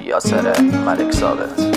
یاسر ملک ثابت.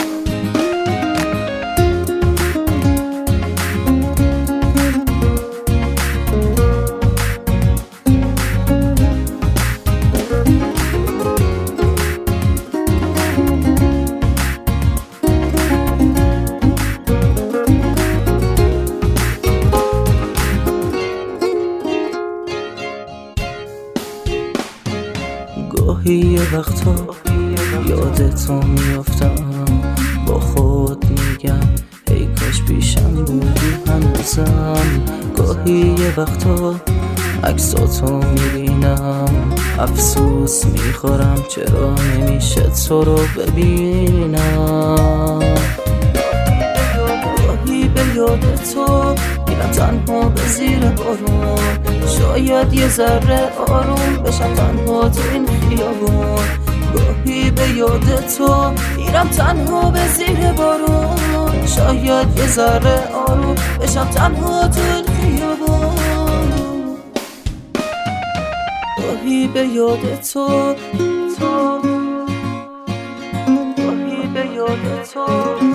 گاهی یه وقتا یادتو میافتم، با خود میگم ای کاش پیشم بودی هنوزم. گاهی یه وقتا عکساتو میبینم، افسوس میخورم چرا نمیشه تو رو ببینم. گاهی به یاد تو میرم تنها به زیر بارون، شاید یه ذره آروم بشم تنها تو این خیابون. گاهی به یاد تو میرم تنها به زیر بارون، شاید یه ذره آروم بشم تنها تو این خیابون. گاهی به یاد تو، گاهی به یاد تو.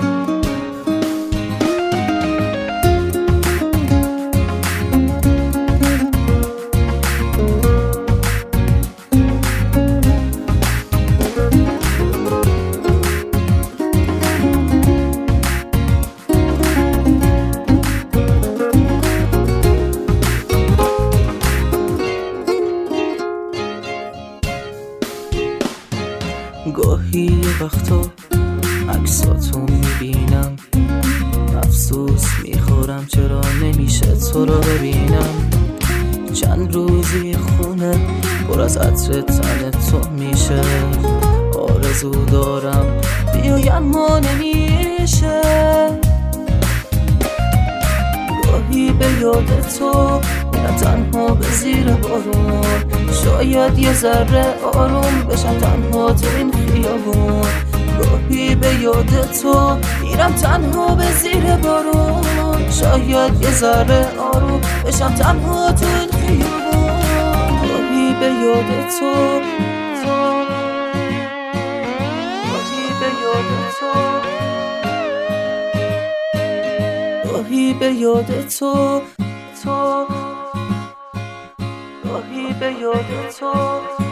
گاهی یه وقتا عکساتو میبینم، افسوس میخورم چرا نمیشه تو رو ببینم. چند روزی خونه پر از عطر تن تو میشه، آرزو دارم بیایم ما نمیشه. گاهی به یاد تو میرم تنها به زیر بارون، شاید یه ذره آروم بشم تنها تو این خیابون. گاهی به یاد تو میرم تنها به زیر بارون، شاید یه ذره آروم بشم تنها تو این خیابون. گاهی به یاد تو، گاهی به یاد تو، گاهی به یاد تو، گاهی به یاد تو.